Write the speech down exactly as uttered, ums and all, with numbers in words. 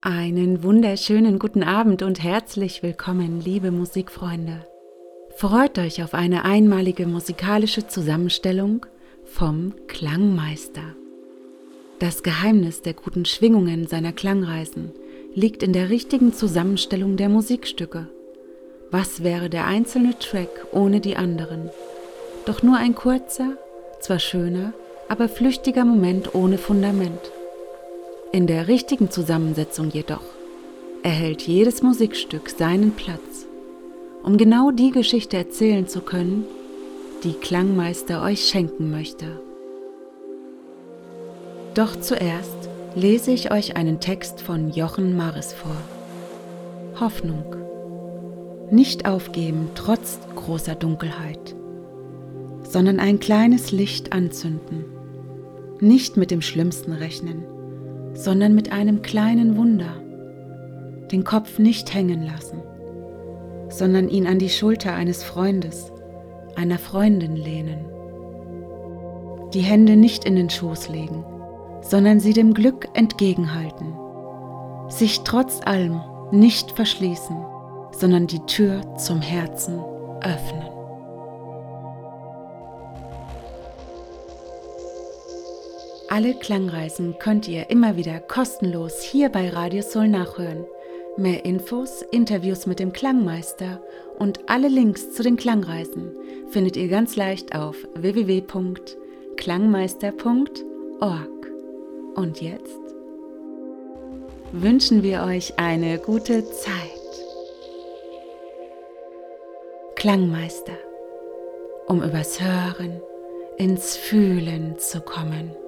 Einen wunderschönen guten Abend und herzlich willkommen, liebe Musikfreunde. Freut euch auf eine einmalige musikalische Zusammenstellung vom Klangmeister. Das Geheimnis der guten Schwingungen seiner Klangreisen liegt in der richtigen Zusammenstellung der Musikstücke. Was wäre der einzelne Track ohne die anderen? Doch nur ein kurzer, zwar schöner, aber flüchtiger Moment ohne Fundament. In der richtigen Zusammensetzung jedoch erhält jedes Musikstück seinen Platz, um genau die Geschichte erzählen zu können, die Klangmeister euch schenken möchte. Doch zuerst lese ich euch einen Text von Jochen Maris vor. Hoffnung. Nicht aufgeben trotz großer Dunkelheit, sondern ein kleines Licht anzünden. Nicht mit dem Schlimmsten rechnen, sondern mit einem kleinen Wunder. Den Kopf nicht hängen lassen, sondern ihn an die Schulter eines Freundes, einer Freundin lehnen. Die Hände nicht in den Schoß legen, sondern sie dem Glück entgegenhalten. Sich trotz allem nicht verschließen, sondern die Tür zum Herzen öffnen. Alle Klangreisen könnt ihr immer wieder kostenlos hier bei Radio Soul nachhören. Mehr Infos, Interviews mit dem Klangmeister und alle Links zu den Klangreisen findet ihr ganz leicht auf w w w punkt klangmeister punkt org. Und jetzt wünschen wir euch eine gute Zeit. Klangmeister, um übers Hören ins Fühlen zu kommen.